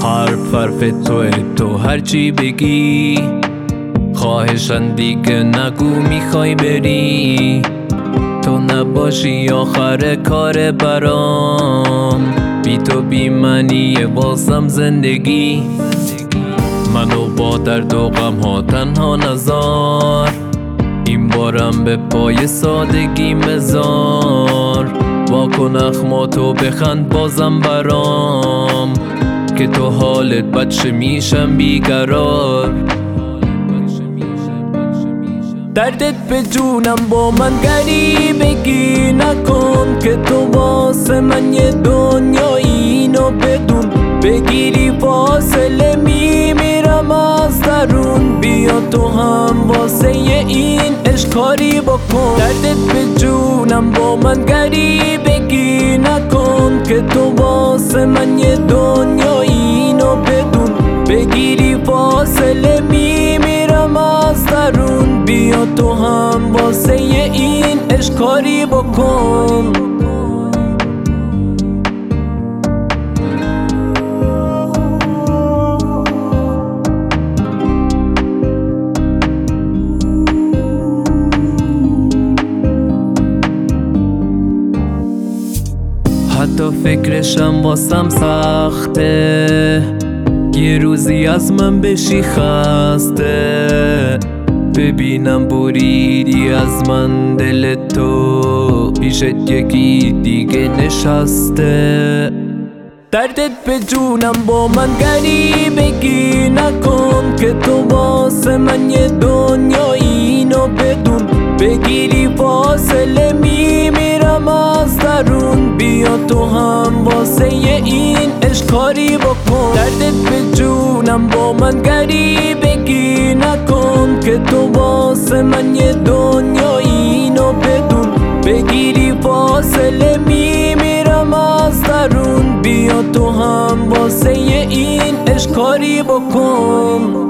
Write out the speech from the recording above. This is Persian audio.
حرف تو هرچی بگی، خواهشن دیگه نگو میخوای بری. تو نباشی آخر کار برام، بی تو بی منیه بازم زندگی. منو با درد و غم ها تنها نذار، این بارم به پای سادگی مزار. واکن اخماتو بخند بازم برام، که تو حالت بچه میشم بیقرار. دردت به جونم با من غریبگی نکن، که تو واسه من یه دنیایی. اینو بدون بگیری فاصله میمیرم از درون. بیا تو هم واسه این عشق کاری بکن. دردت به جونم با من غریبگی نکن، که تو واسه من یه دنیایی. اینو بدون بگیری فاصله میمیرم از درون. بیا تو هم واسه این عشق کاری بکن. حتی فکرشم واسم سخته، یه روزی از من بشی خسته. ببینم بریدی از من دل تو، پیشت یکی دیگه نشسته. دردت به جونم با من غریبگی نکن، که تو واسه من یه دنیایی. اینو بدون بگیری فاصله میمیرم از درون. بیا تو هم واسه این عشق کاری بکن. دردت به جونم با من غریبگی نکن، که تو واسه من یه دنیایی. اینو بدون بگیری فاصله میمیرم از درون. بیا تو هم واسه این عشق کاری بکن.